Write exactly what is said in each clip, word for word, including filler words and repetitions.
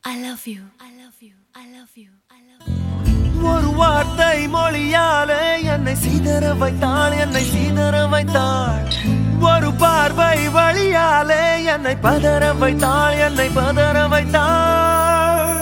I love you. I love you. I love you. I love you. ஒரு வார்த்தை மொழியாலே என்னை சீதற வைத்தாள், என்னை சீதற வைத்தாள். ஒரு பார்வை வழியாலே என்னை பதற வைத்தாள், என்னை பதற வைத்தாள்.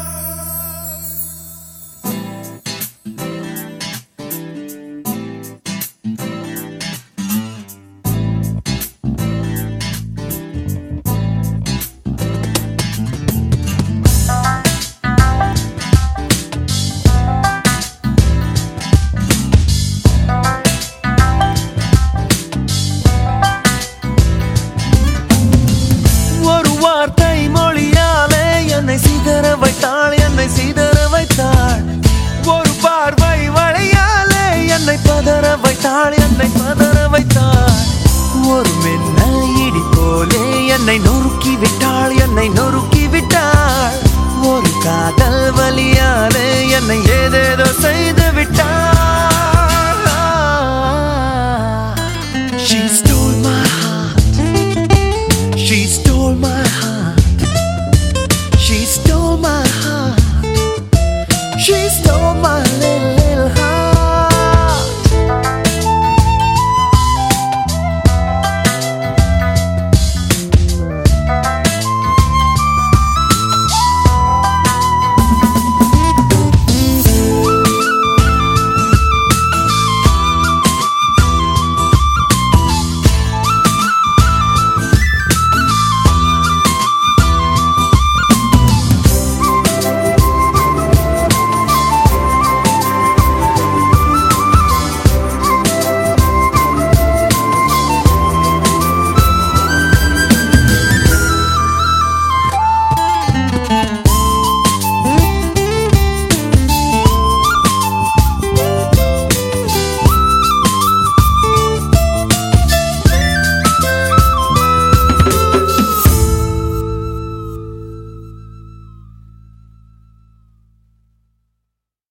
வார்த்தை மொழியாலே என்னை சீதற வைத்தாள், என்னை சீதற வைத்தாள். ஒரு பார்வை வழியாலே என்னை பதற வைத்தாள், என்னை பதற வைத்தாள். ஒரு மின்னல் இடி போலே என்னை நொறுக்கி விட்டாள், என்னை நொறுக்கி விட்டாள். ஒரு காதல் வலியாலே என்னை ஏதேதோ செய்து